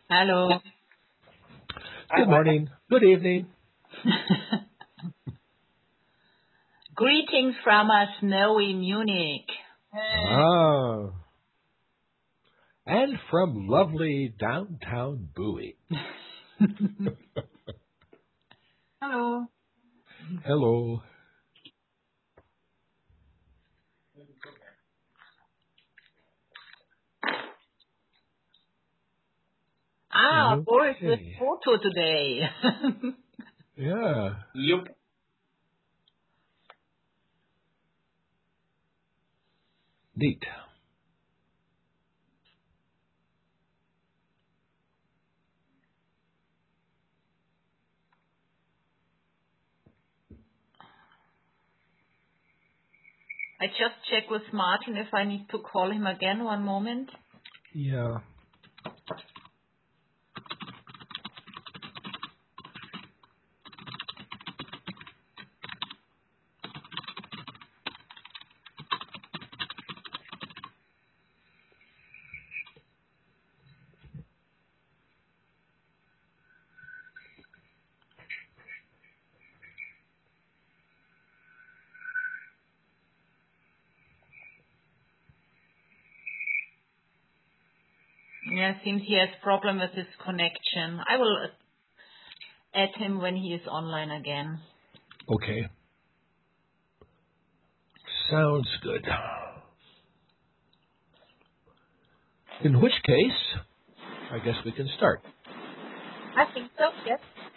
Hello. Good morning. Good evening. Greetings from a snowy Munich. Ah. And from lovely downtown Bowie. Hello. Hello. Boris with Okay. photo today. Yeah. Yep. Neat. I just check with Martin if I need to call him again. One moment. Yeah. Yeah, seems he has problem with his connection. I will add him when he is online again. Okay. Sounds good. In which case, I guess we can start. I think so, yes.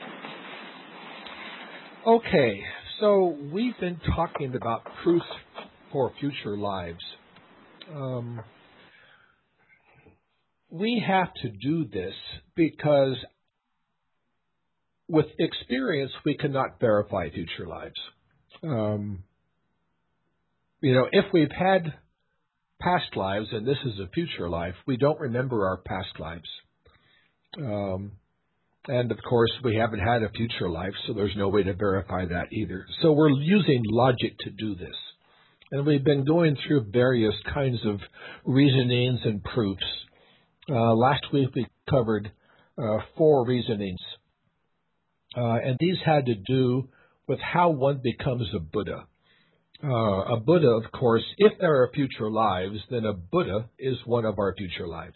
Okay. So we've been talking about proofs for future lives. We have to do this because with experience, we cannot verify future lives. If we've had past lives and this is a future life, we don't remember our past lives. And of course, we haven't had a future life, so there's no way to verify that either. So we're using logic to do this. And we've been going through various kinds of reasonings and proofs. Last week we covered 4 reasonings. And these had to do with how one becomes a Buddha. A Buddha, of course, if there are future lives, then a Buddha is one of our future lives.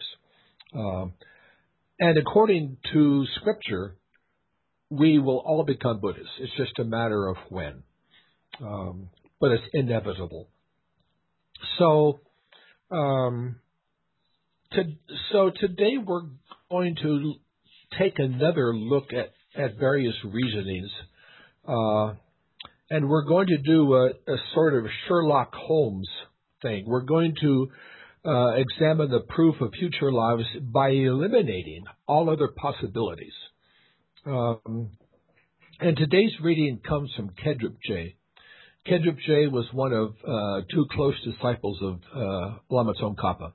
And according to Scripture, we will all become Buddhas. It's just a matter of when. But it's inevitable. So today we're going to take another look at various reasonings. And we're going to do a sort of Sherlock Holmes thing. We're going to examine the proof of future lives by eliminating all other possibilities. And today's reading comes from Kedrup J. Kedrup J was one of 2 close disciples of Lama Tsongkhapa.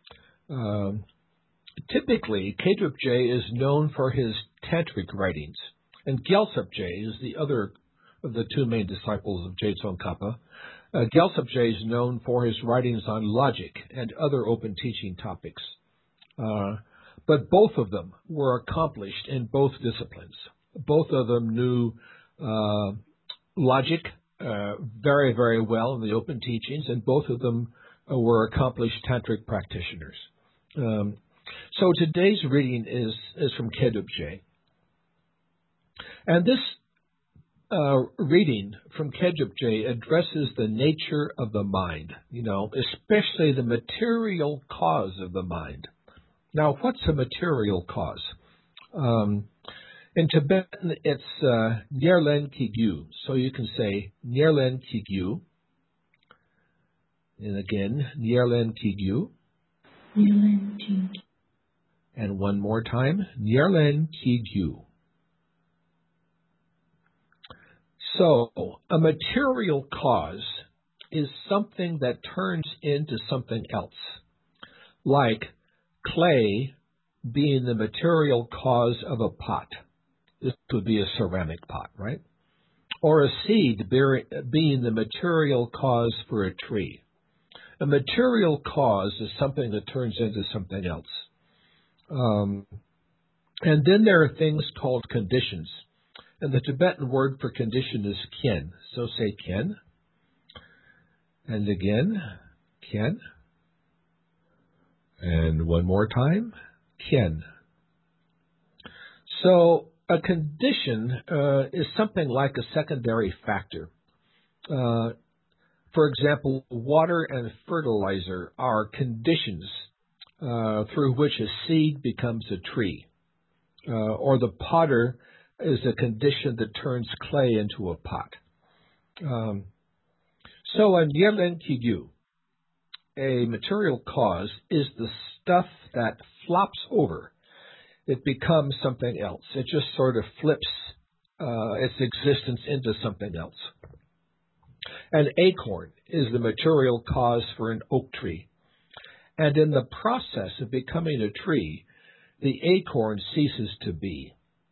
Typically, Kedrup J is known for his tantric writings, and Gyaltsab J is the other of the 2 main disciples of Je Tsongkhapa. Gyaltsab J is known for his writings on logic and other open teaching topics. But both of them were accomplished in both disciplines. Both of them knew logic very, very well in the open teachings, and both of them were accomplished tantric practitioners. So today's reading is from Kedrup J. And this reading from Kedrup J addresses the nature of the mind, especially the material cause of the mind. Now, what's a material cause? In Tibetan, it's Nyerlen Kigyu. So you can say Nyerlen Kigyu. And again, Nyerlen Kigyu. Nyerlen Kigyu. And one more time, Nyerlen Kigyu. So, a material cause is something that turns into something else, like clay being the material cause of a pot. This would be a ceramic pot, right? Or a seed being the material cause for a tree. A material cause is something that turns into something else. And then there are things called conditions. And the Tibetan word for condition is kyen. So say kyen. And again, kyen. And one more time, kyen. So a condition is something like a secondary factor. For example, water and fertilizer are conditions through which a seed becomes a tree. Or the potter is a condition that turns clay into a pot. So a Nyerlen Kigyu, a material cause, is the stuff that flops over. It becomes something else. It just sort of flips its existence into something else. An acorn is the material cause for an oak tree. And in the process of becoming a tree, the acorn ceases to be.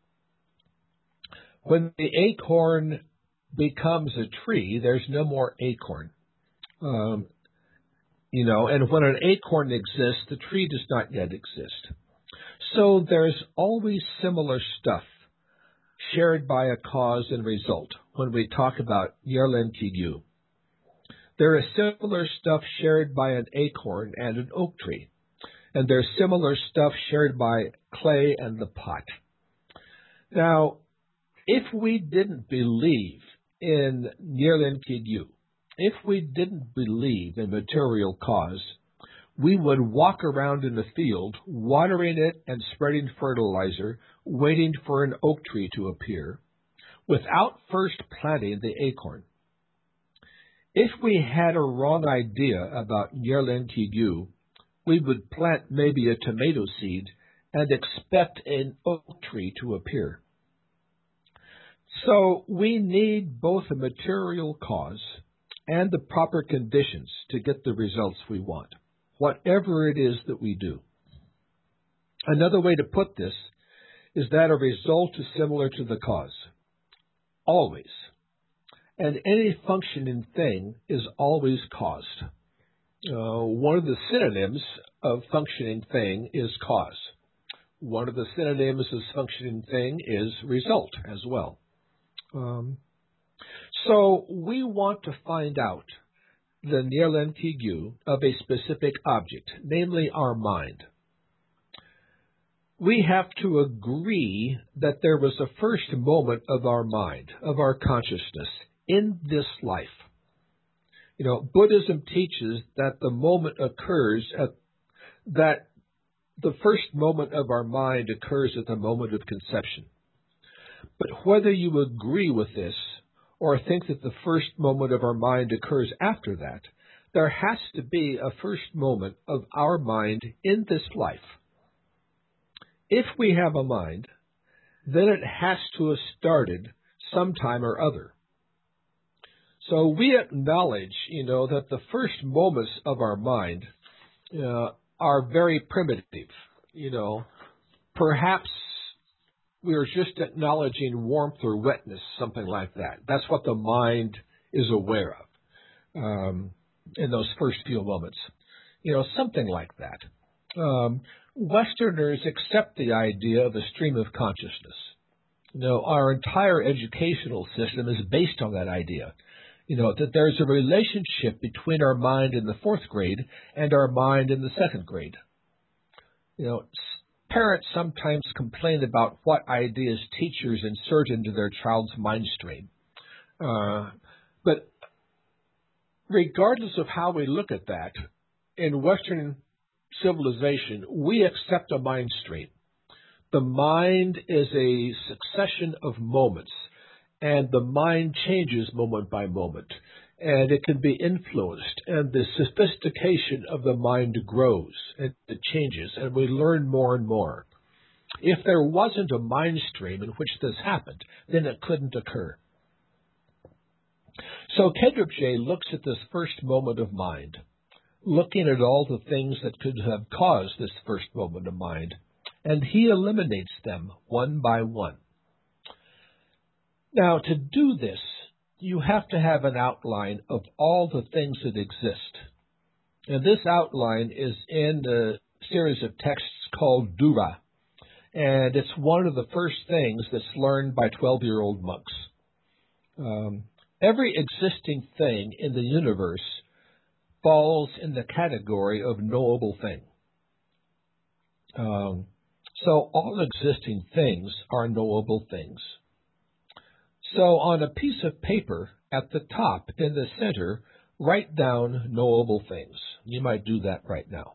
When the acorn becomes a tree, there's no more acorn. And when an acorn exists, the tree does not yet exist. So there's always similar stuff shared by a cause and result when we talk about Nyerlen Kigyu. There is similar stuff shared by an acorn and an oak tree. And there's similar stuff shared by clay and the pot. Now, if we didn't believe in Nyerlen Kigyu, if we didn't believe in material cause, we would walk around in the field, watering it and spreading fertilizer, waiting for an oak tree to appear, without first planting the acorn. If we had a wrong idea about Nyerlen Kigyu, we would plant maybe a tomato seed and expect an oak tree to appear. So we need both a material cause and the proper conditions to get the results we want, whatever it is that we do. Another way to put this is that a result is similar to the cause, always. And any functioning thing is always caused. One of the synonyms of functioning thing is cause. One of the synonyms of functioning thing is result as well. So we want to find out the Nyerlen Kigyu of a specific object, namely our mind. We have to agree that there was a first moment of our mind, of our consciousness, in this life. Buddhism teaches that the first moment of our mind occurs at the moment of conception. But whether you agree with this or think that the first moment of our mind occurs after that, there has to be a first moment of our mind in this life. If we have a mind, then it has to have started sometime or other. So we acknowledge, that the first moments of our mind are very primitive. Perhaps we are just acknowledging warmth or wetness, something like that. That's what the mind is aware of in those first few moments. Something like that. Westerners accept the idea of a stream of consciousness. Our entire educational system is based on that idea. That there's a relationship between our mind in the fourth grade and our mind in the second grade. Parents sometimes complain about what ideas teachers insert into their child's mind stream. But regardless of how we look at that, in Western civilization, we accept a mind stream. The mind is a succession of moments, and the mind changes moment by moment, and it can be influenced, and the sophistication of the mind grows, and it changes, and we learn more and more. If there wasn't a mind stream in which this happened, then it couldn't occur. So Kendrick looks at this first moment of mind, looking at all the things that could have caused this first moment of mind, and he eliminates them one by one. Now, to do this, you have to have an outline of all the things that exist. And this outline is in a series of texts called Dura. and it's one of the first things that's learned by 12-year-old monks. Every existing thing in the universe falls in the category of knowable thing. So all existing things are knowable things. So on a piece of paper at the top in the center, write down knowable things. You might do that right now.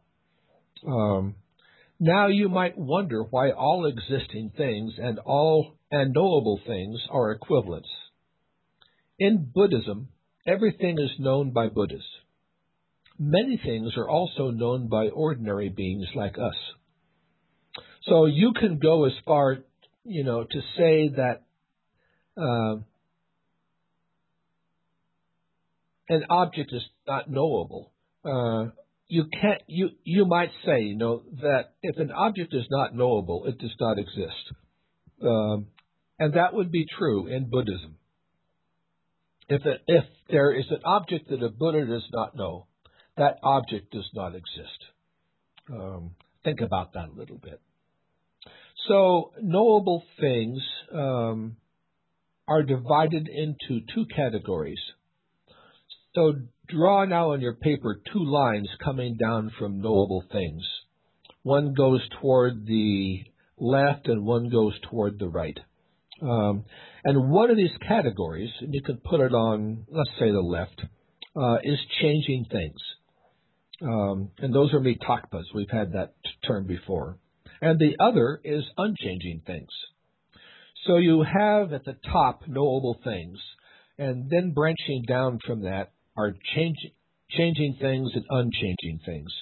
Now you might wonder why all existing things and knowable things are equivalents. In Buddhism, everything is known by Buddhas. Many things are also known by ordinary beings like us. So you can go as far, to say that an object is not knowable. You might say, that if an object is not knowable, it does not exist. And that would be true in Buddhism. If there is an object that a Buddha does not know, that object does not exist. Think about that a little bit. So knowable things are divided into two categories. So draw now on your paper two lines coming down from knowable things. One goes toward the left and one goes toward the right. And one of these categories, and you can put it on, let's say the left, is changing things. And those are mitakpas. We've had that term before. And the other is unchanging things. So you have at the top knowable things, and then branching down from that are changing things and unchanging things.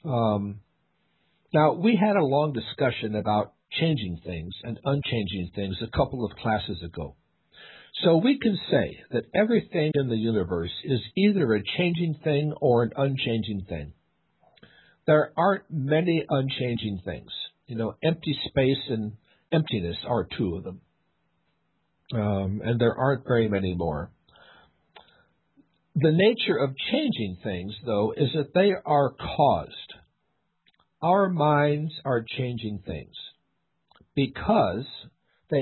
Now, we had a long discussion about changing things and unchanging things a couple of classes ago. So we can say that everything in the universe is either a changing thing or an unchanging thing. There aren't many unchanging things. Empty space and emptiness are two of them. And there aren't very many more. The nature of changing things, though, is that they are caused. Our minds are changing things because they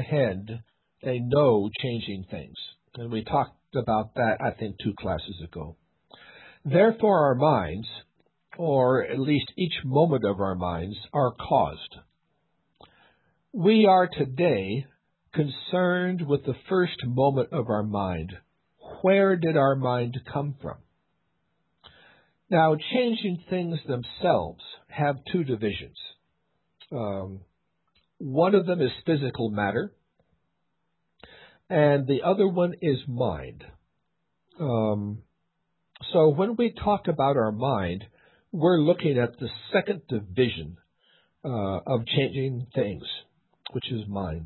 know changing things. And we talked about that, I think, 2 classes ago. Therefore, our minds, or at least each moment of our minds, are caused. We are today concerned with the first moment of our mind. Where did our mind come from? Now, changing things themselves have 2 divisions. One of them is physical matter, and the other one is mind. So when we talk about our mind, we're looking at the second division of changing things, which is mind.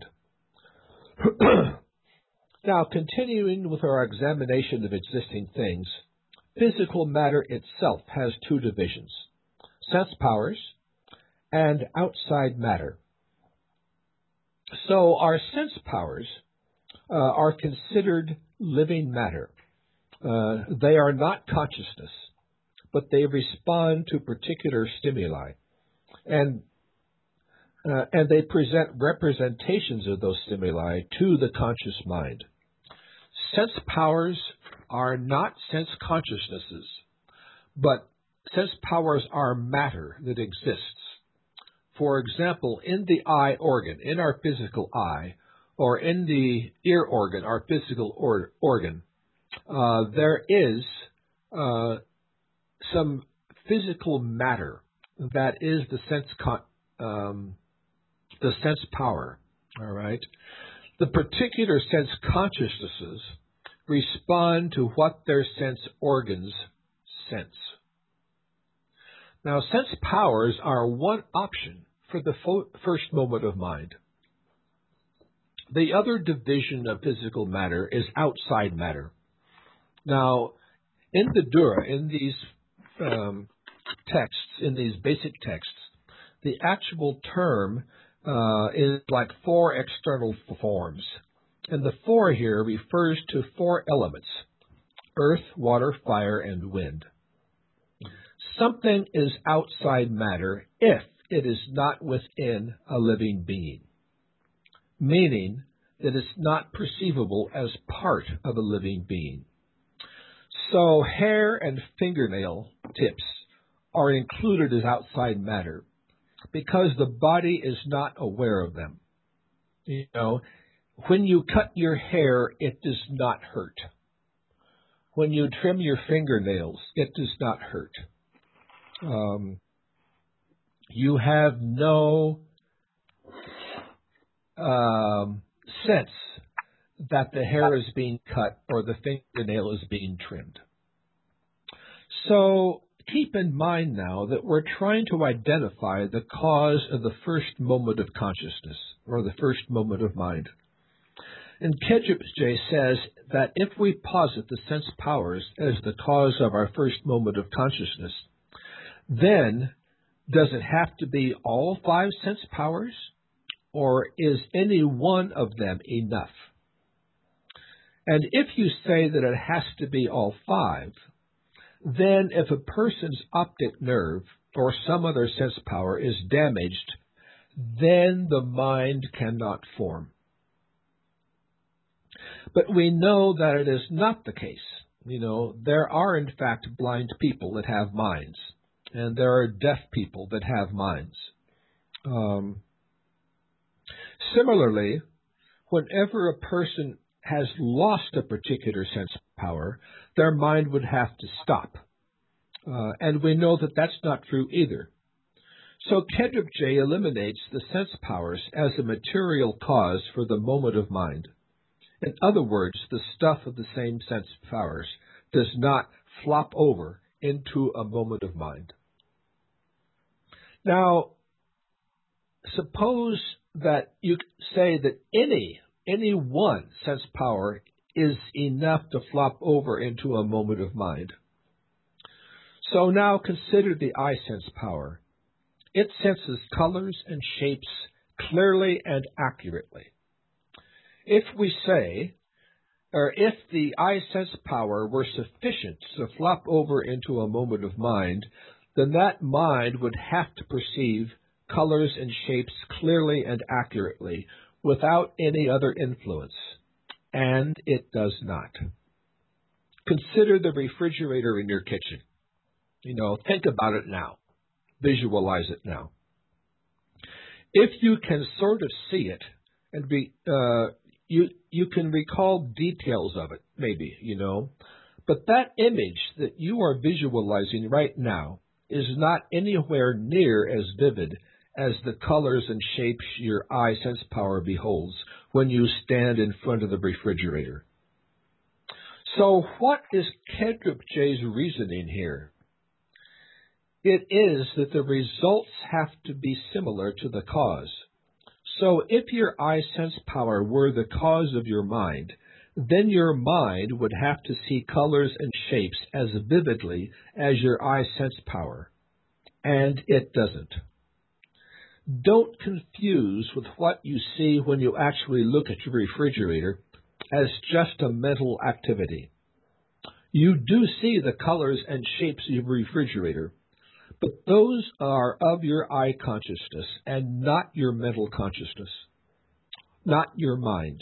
Now, continuing with our examination of existing things, physical matter itself has 2 divisions, sense powers and outside matter. So our sense powers are considered living matter. They are not consciousness, but they respond to particular stimuli, and they present representations of those stimuli to the conscious mind. Sense powers are not sense consciousnesses, but sense powers are matter that exists. For example, in the eye organ, in our physical eye, or in the ear organ, our physical organ, there is some physical matter that is the sense power. All right. The particular sense consciousnesses respond to what their sense organs sense. Now, sense powers are one option for the first moment of mind. The other division of physical matter is outside matter. Now, in the Dura, in these texts, in these basic texts, the actual term is like 4 external forms. And the 4 here refers to 4 elements: earth, water, fire, and wind. Something is outside matter if it is not within a living being, meaning that it's not perceivable as part of a living being. So hair and fingernail tips are included as outside matter because the body is not aware of them. You know, when you cut your hair, it does not hurt. When you trim your fingernails, it does not hurt. You have no sense that the hair is being cut or the fingernail is being trimmed. So keep in mind now that we're trying to identify the cause of the first moment of consciousness or the first moment of mind. And Kedrip-J says that if we posit the sense powers as the cause of our first moment of consciousness, then does it have to be all 5 sense powers, or is any one of them enough? And if you say that it has to be all 5, then if a person's optic nerve or some other sense power is damaged, then the mind cannot form. But we know that it is not the case. You know, there are in fact blind people that have minds, and there are deaf people that have minds. Similarly, whenever a person has lost a particular sense power, their mind would have to stop. And we know that that's not true either. So Kedrip-J eliminates the sense powers as a material cause for the moment of mind. In other words, the stuff of the same sense powers does not flop over into a moment of mind. Now, suppose that you say that any one sense power is enough to flop over into a moment of mind. So now consider the eye sense power. It senses colors and shapes clearly and accurately. If we say, or if the eye sense power were sufficient to flop over into a moment of mind, then that mind would have to perceive colors and shapes clearly and accurately without any other influence. And it does not. Consider the refrigerator in your kitchen. You know, think about it now. Visualize it now. If you can sort of see it and you can recall details of it, maybe, you know, but that image that you are visualizing right now is not anywhere near as vivid as the colors and shapes your eye sense power beholds when you stand in front of the refrigerator. So what is Kedrip-J's reasoning here? It is that the results have to be similar to the cause. So if your eye sense power were the cause of your mind, then your mind would have to see colors and shapes as vividly as your eye sense power. And it doesn't. Don't confuse with what you see when you actually look at your refrigerator as just a mental activity. You do see the colors and shapes of your refrigerator, but those are of your eye consciousness and not your mental consciousness, not your mind.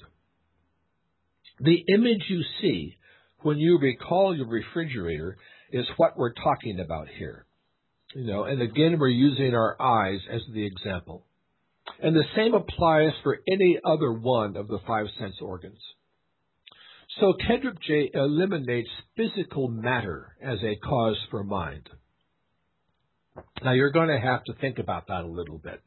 The image you see when you recall your refrigerator is what we're talking about here. You know, and again, we're using our eyes as the example. And the same applies for any other one of the 5 sense organs. So Kedrip-J eliminates physical matter as a cause for mind. Now, you're going to have to think about that a little bit.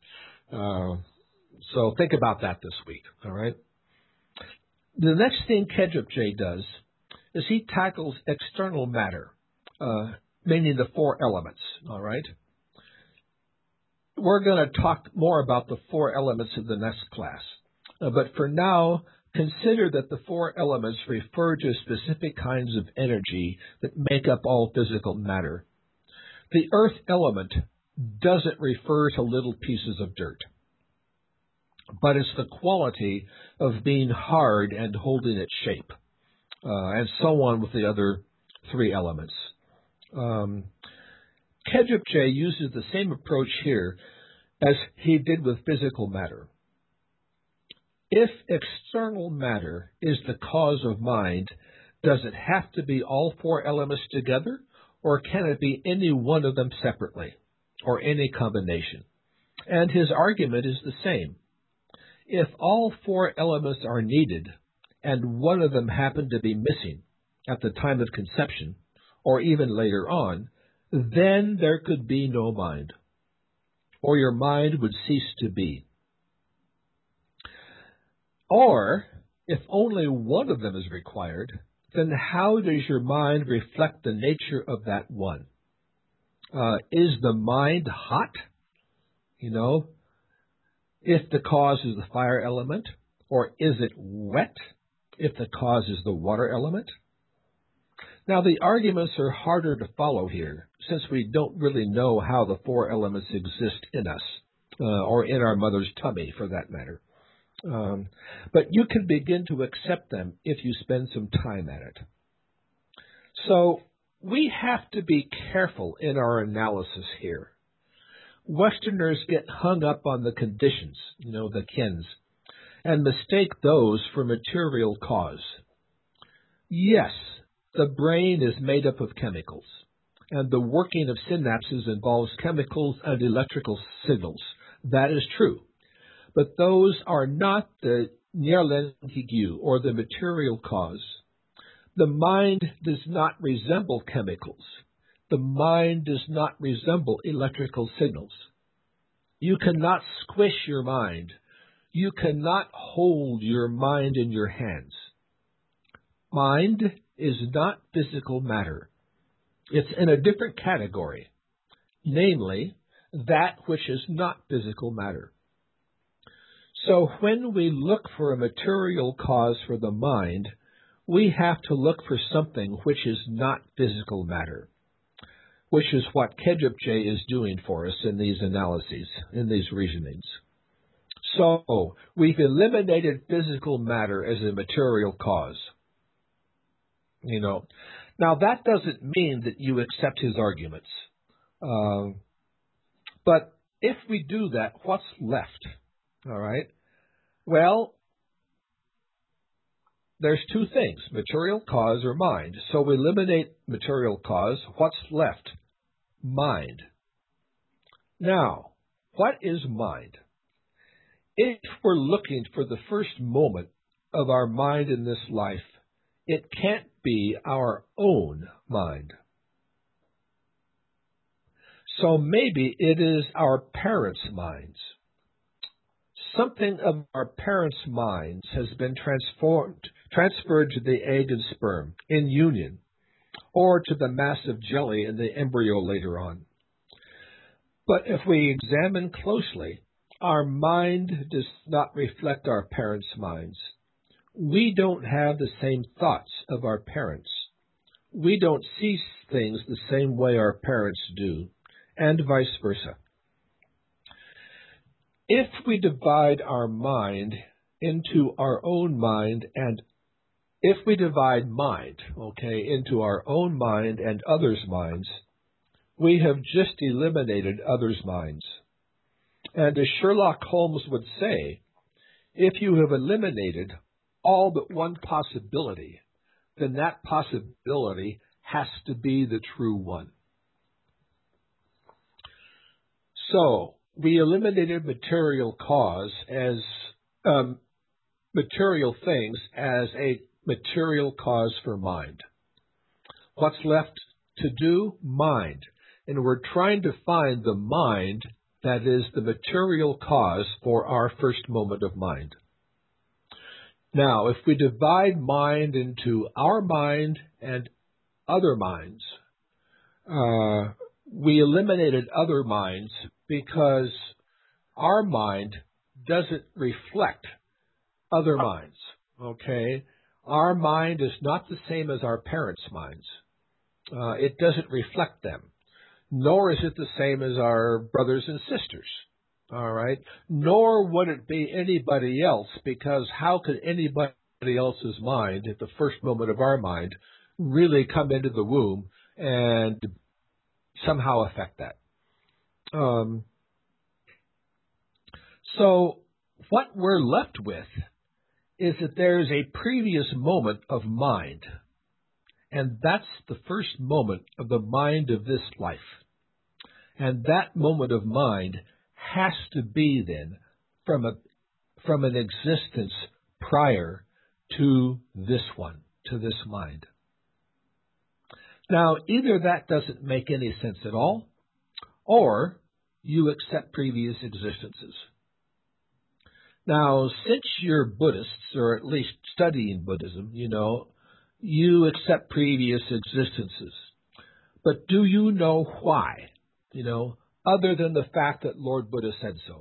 So think about that this week, all right? The next thing Kedrip-J does is he tackles external matter, meaning the 4 elements, all right? We're going to talk more about the 4 elements in the next class. But for now, consider that the 4 elements refer to specific kinds of energy that make up all physical matter. The earth element doesn't refer to little pieces of dirt, but it's the quality of being hard and holding its shape, and so on with the other 3 elements. Kedrip-J uses the same approach here as he did with physical matter. If external matter is the cause of mind, does it have to be all four elements together, or can it be any one of them separately, or any combination? And his argument is the same. If all four elements are needed, and one of them happened to be missing at the time of conception, or even later on, then there could be no mind, or your mind would cease to be. Or, if only one of them is required, then how does your mind reflect the nature of that one? Is the mind hot? If the cause is the fire element, or is it wet if the cause is the water element? Now, the arguments are harder to follow here, since we don't really know how the four elements exist in us, or in our mother's tummy, for that matter. But you can begin to accept them if you spend some time at it. So, we have to be careful in our analysis here. Westerners get hung up on the conditions, the kins, and mistake those for material cause. Yes, the brain is made up of chemicals, and the working of synapses involves chemicals and electrical signals. That is true. But those are not the nirlenkigu, or the material cause. The mind does not resemble chemicals. The mind does not resemble electrical signals. You cannot squish your mind. You cannot hold your mind in your hands. Mind is not physical matter. It's in a different category, namely, that which is not physical matter. So when we look for a material cause for the mind, we have to look for something which is not physical matter, which is what Kedjepje is doing for us in these analyses, in these reasonings. So, we've eliminated physical matter as a material cause. Now that doesn't mean that you accept his arguments. But if we do that, what's left? All right? Well, there's two things, material cause or mind. So we eliminate material cause. What's left? Mind. Now, what is mind? If we're looking for the first moment of our mind in this life, it can't be our own mind. So maybe it is our parents' minds. Something of our parents' minds has been transferred to the egg and sperm in union, or to the mass of jelly in the embryo later on. But if we examine closely, our mind does not reflect our parents' minds. We don't have the same thoughts of our parents. We don't see things the same way our parents do, and vice versa. If we divide our mind into our own mind, and if we divide mind, into our own mind and others' minds, we have just eliminated others' minds. And as Sherlock Holmes would say, if you have eliminated all but one possibility, then that possibility has to be the true one. So, we eliminated material cause as material things as a material cause for mind. What's left to do? Mind. And we're trying to find the mind that is the material cause for our first moment of mind. Now, if we divide mind into our mind and other minds, we eliminated other minds because our mind doesn't reflect other minds, Our mind is not the same as our parents' minds. It doesn't reflect them. Nor is it the same as our brothers and sisters, all right? Nor would it be anybody else, because how could anybody else's mind, at the first moment of our mind, really come into the womb and somehow affect that? So what we're left with is that there's a previous moment of mind, and that's the first moment of the mind of this life. And that moment of mind has to be then from an existence prior to this one, to this mind. Now, either that doesn't make any sense at all, or you accept previous existences. Now, since you're Buddhists, or at least studying Buddhism, you accept previous existences. But do you know why? Other than the fact that Lord Buddha said so.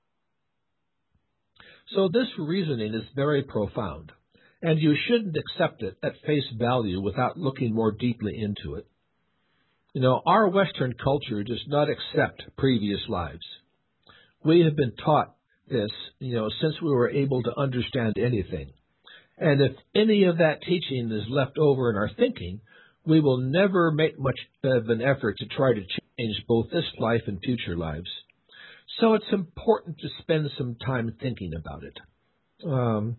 So this reasoning is very profound, and you shouldn't accept it at face value without looking more deeply into it. Our Western culture does not accept previous lives. We have been taught this, since we were able to understand anything. And if any of that teaching is left over in our thinking, we will never make much of an effort to try to change both this life and future lives. So it's important to spend some time thinking about it.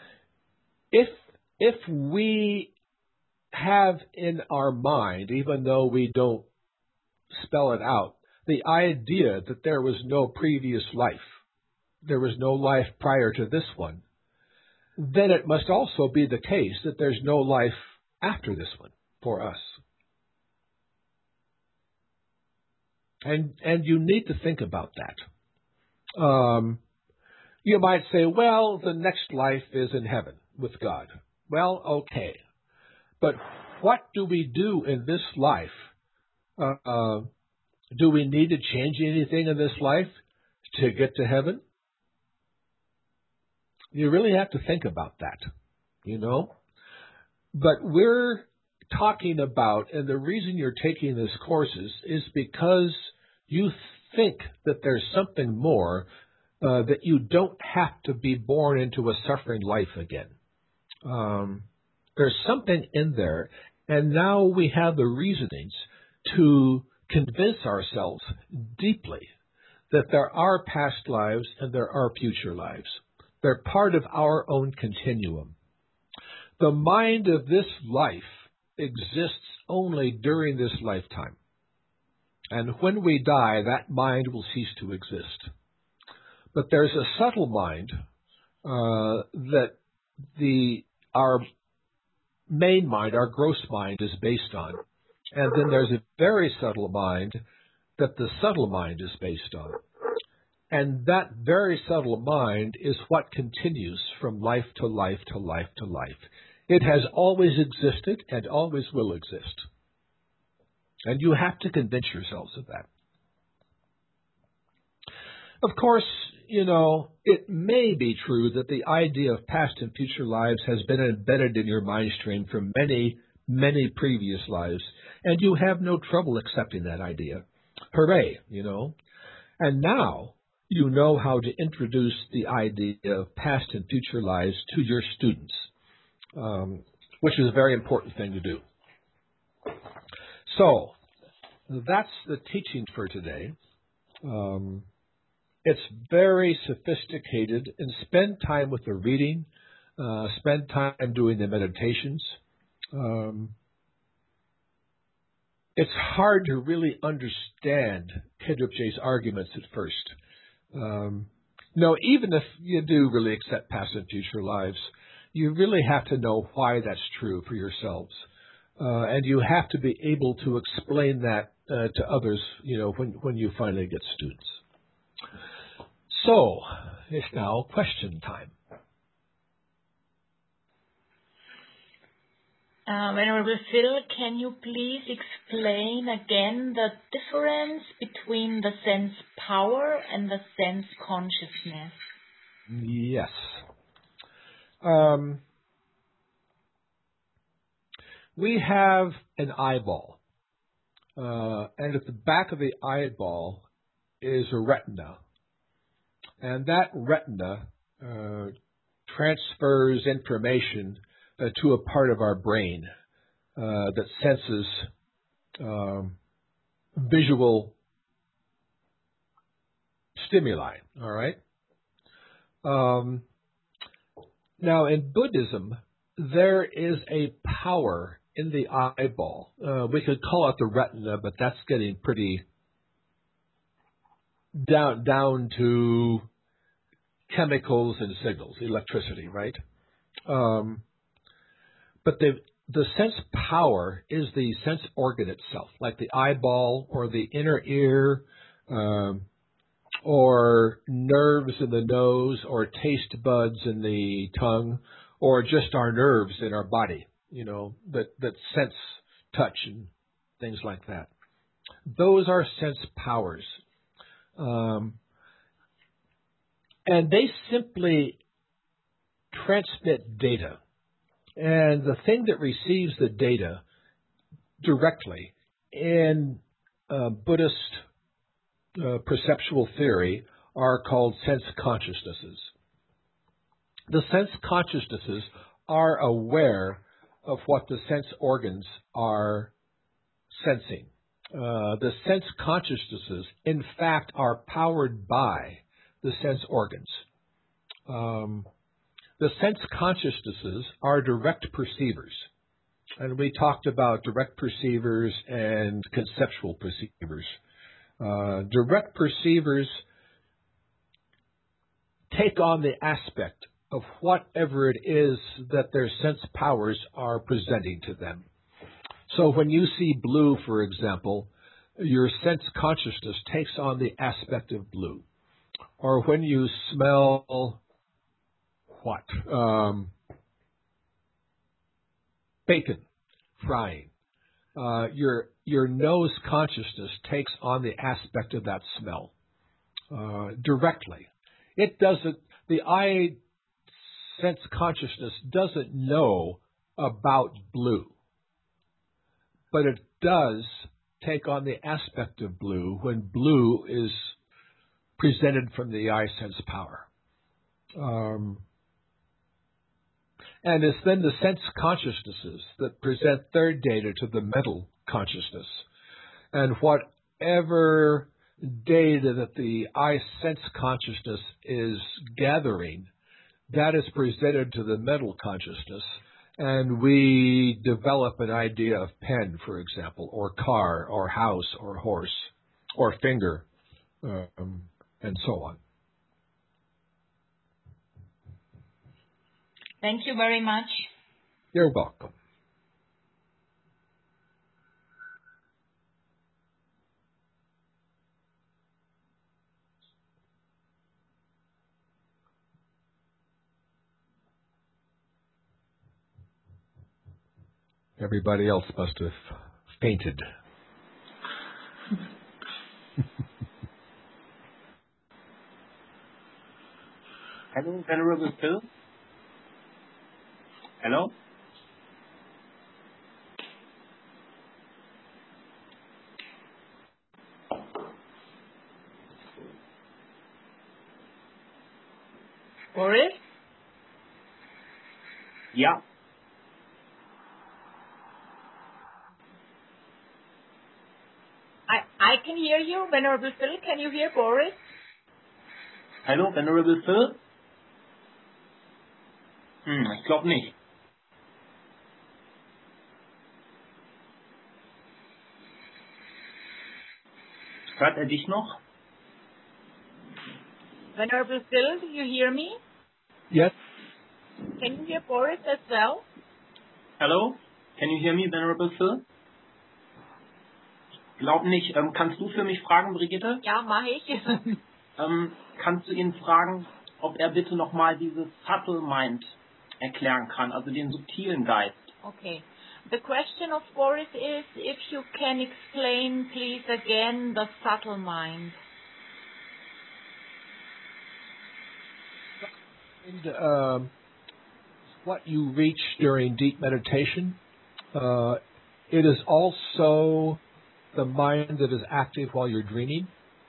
If we have in our mind, even though we don't spell it out, the idea that there was no previous life, there was no life prior to this one, then it must also be the case that there's no life after this one for us. And you need to think about that. You might say, well, the next life is in heaven with God. Well, okay. But what do we do in this life? Do we need to change anything in this life to get to heaven? You really have to think about that, But we're talking about, and the reason you're taking this courses is because you think that there's something more, that you don't have to be born into a suffering life again. There's something in there, and now we have the reasonings to convince ourselves deeply that there are past lives and there are future lives. They're part of our own continuum. The mind of this life exists only during this lifetime. And when we die, that mind will cease to exist. But there's a subtle mind that our main mind, our gross mind, is based on. And then there's a very subtle mind that the subtle mind is based on. And that very subtle mind is what continues from life to life to life to life. It has always existed and always will exist. And you have to convince yourselves of that. Of course, it may be true that the idea of past and future lives has been embedded in your mind stream from many, many previous lives, and you have no trouble accepting that idea. Hooray, And now you know how to introduce the idea of past and future lives to your students, which is a very important thing to do. So, that's the teaching for today. It's very sophisticated, and spend time with the reading, spend time doing the meditations. It's hard to really understand Khedrubje's arguments at first. No, even if you do really accept past and future lives, you really have to know why that's true for yourselves. And you have to be able to explain that to others, when you finally get students. So, it's now question time. Venerable Phil, can you please explain again the difference between the sense power and the sense consciousness? Yes. We have an eyeball, and at the back of the eyeball is a retina, and that retina transfers information to a part of our brain that senses visual stimuli, all right? Um, Now, in Buddhism, there is a power in the eyeball. We could call it the retina, but that's getting pretty down to chemicals and signals, electricity, right? But the sense power is the sense organ itself, like the eyeball or the inner ear, or nerves in the nose, or taste buds in the tongue, or just our nerves in our body, that sense touch and things like that. Those are sense powers. And they simply transmit data. And the thing that receives the data directly in Buddhist perceptual theory are called sense consciousnesses. The sense consciousnesses are aware of what the sense organs are sensing. The sense consciousnesses, in fact, are powered by the sense organs. The sense consciousnesses are direct perceivers. And we talked about direct perceivers and conceptual perceivers. Direct perceivers take on the aspect of whatever it is that their sense powers are presenting to them. So when you see blue, for example, your sense consciousness takes on the aspect of blue. Or when you smell what? Bacon frying. Your nose consciousness takes on the aspect of that smell directly. It doesn't. The eye sense consciousness doesn't know about blue, but it does take on the aspect of blue when blue is presented from the eye sense power. And it's then the sense consciousnesses that present their data to the mental consciousness. And whatever data that the eye sense consciousness is gathering, that is presented to the mental consciousness. And we develop an idea of pen, for example, or car, or house, or horse, or finger, and so on. Thank you very much. You're welcome. Everybody else must have fainted. Hello, Venerable Phil. Hello? Boris? Yeah. I can hear you, Venerable Phil. Can you hear Boris? Hallo, Venerable Phil? Ich glaube nicht. Hört dich noch? Venerable Phil, do you hear me? Yes. Can you hear Boris as well? Hello? Can you hear me, Venerable Phil? Ich glaube nicht. Kannst du für mich fragen, Brigitte? Ja, mache ich. Kannst du ihn fragen, ob er bitte nochmal dieses Subtle Mind erklären kann, also den subtilen Geist? Okay. The question of Boris is if you can explain, please, again the subtle mind. And, what you reach during deep meditation, it is also the mind that is active while you're dreaming.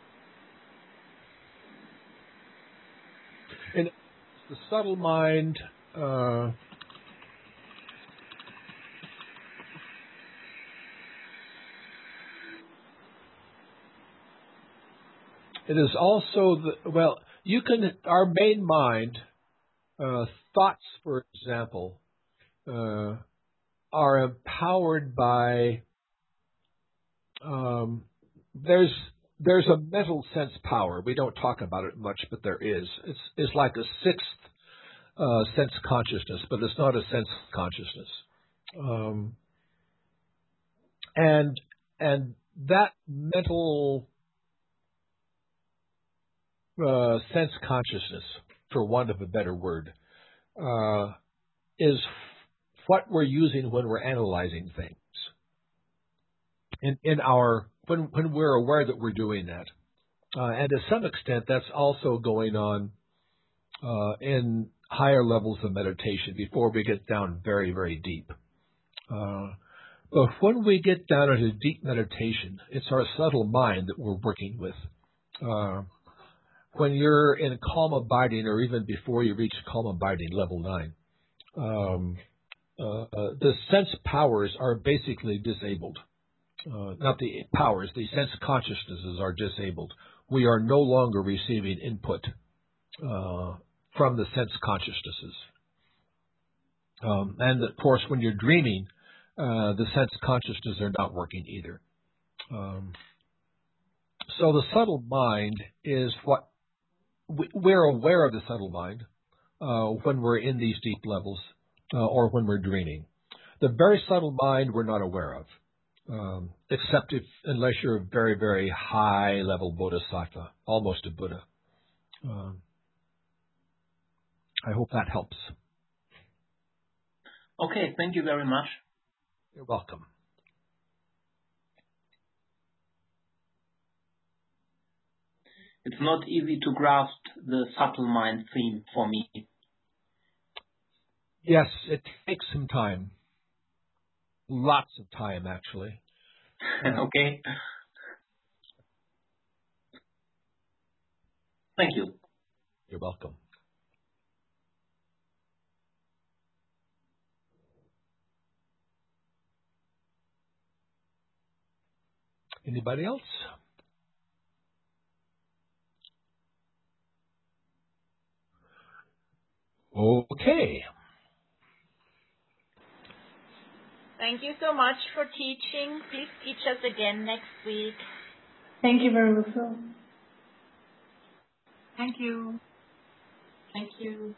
And the subtle mind it is also Our main mind, thoughts, for example, are empowered by, there's a mental sense power. We don't talk about it much, but there is. It's like a sixth sense consciousness, but it's not a sense consciousness. And that mental sense consciousness, for want of a better word, is what we're using when we're analyzing things. When we're aware that we're doing that, and to some extent, that's also going on in higher levels of meditation before we get down very, very deep. But when we get down into deep meditation, it's our subtle mind that we're working with. When you're in calm abiding, or even before you reach calm abiding level 9, the sense powers are basically disabled. Not the powers, the sense consciousnesses are disabled. We are no longer receiving input from the sense consciousnesses. And of course, when you're dreaming, the sense consciousnesses are not working either. So the subtle mind is what we're aware of. The subtle mind when we're in these deep levels or when we're dreaming. The very subtle mind we're not aware of. Except unless you're a very, very high level bodhisattva, almost a Buddha. I hope that helps. Okay, thank you very much. You're welcome. It's not easy to grasp the subtle mind theme for me. Yes, it takes some time. Lots of time, actually. Okay. Thank you. You're welcome. Anybody else? Okay. Thank you so much for teaching. Please teach us again next week. Thank you very much. Thank you. Thank you.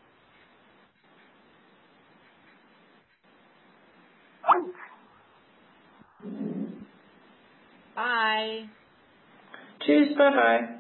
Bye. Tschüss, bye bye.